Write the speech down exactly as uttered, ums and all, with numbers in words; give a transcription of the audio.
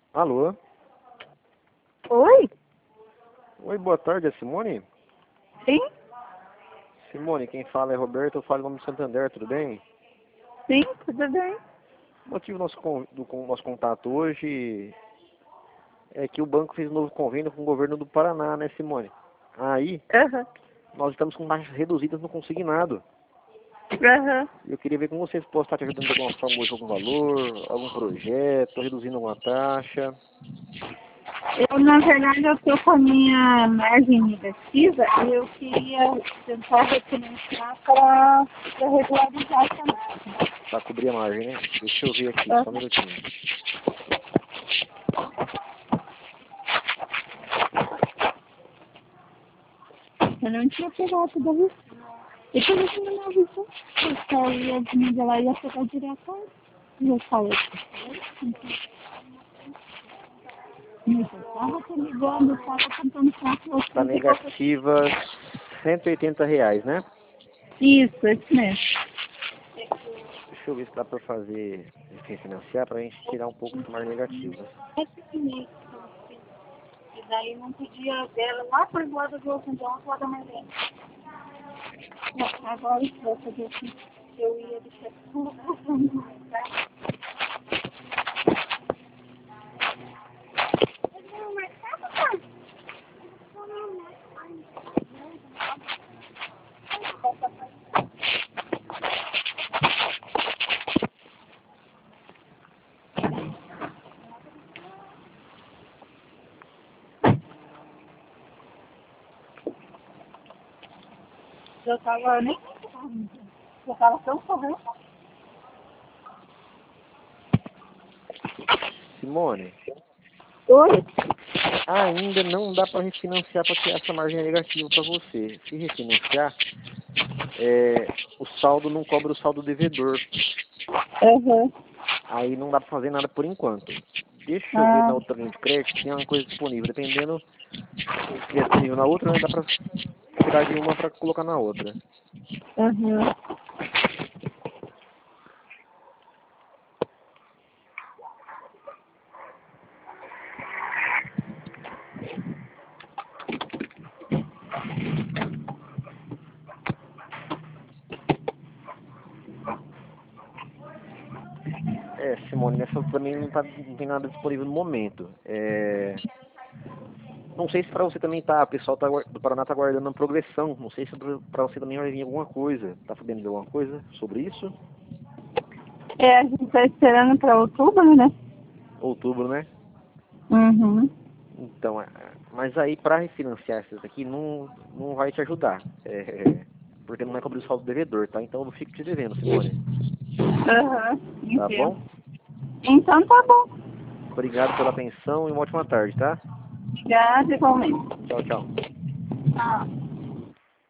Alô? Oi? Oi, boa tarde, é Simone? Sim? Simone, quem fala é Roberto, eu falo em nome do Santander, tudo bem? Sim, tudo bem. O motivo do nosso, con- do con- nosso contato hoje é que o banco fez um novo convênio com o governo do Paraná, né, Simone? Aí, Aham. nós estamos com taxas reduzidas no consignado. Aham. E eu queria ver como vocês podem estar te ajudando de alguma forma hoje, algum valor, algum projeto, reduzindo alguma taxa. Eu, na verdade, eu estou com a minha margem negativa e eu queria tentar refinanciar para regularizar essa margem. Para cobrir a margem, né? Deixa eu ver aqui, só um Aham. minutinho. Eu não tinha pegado da vista. E por isso não me avisou. Porque eu ia de lá e ia pegar direto. E eu falei, mas eu estava te ligando, eu estava tentando falar com Está você. negativa cento e oitenta reais, né? Isso, esse mesmo. Deixa eu ver se dá para fazer refinanciar para a gente tirar um pouco essa margem negativa. Esse mês, e daí não podia ver lá por lado do outro, então eu vou mais bem. Agora eu vou fazer assim, eu ia deixar tudo passando. Eu tava nem eu tava tão correndo. Simone, Oi? ainda não dá para refinanciar para tirar essa margem negativa para você. Se refinanciar, é, o saldo não cobra o saldo devedor. Aham. Aí não dá para fazer nada por enquanto. Deixa eu ver na Ah, outra linha de crédito se tem uma coisa disponível. Dependendo se estiver disponível na outra, né, dá para tirar de uma para colocar na outra. aham. É, Simone, nessa também não, tá, não tem nada disponível no momento. É, não sei se para você também tá, o pessoal tá, aguar- do Paraná tá aguardando a progressão. Não sei se para você também vai vir alguma coisa. Tá sabendo de alguma coisa sobre isso? É, a gente tá esperando pra outubro, né? Outubro, né? Uhum. Então, é, mas aí para refinanciar essas aqui não, não vai te ajudar. É, porque não é cobrir o saldo devedor, tá? Então eu não fico te devendo, Simone. Aham. Tá Entendo. bom? Então tá bom. Obrigado pela atenção e uma ótima tarde, tá? Obrigada, igualmente. Tchau, tchau. Ah.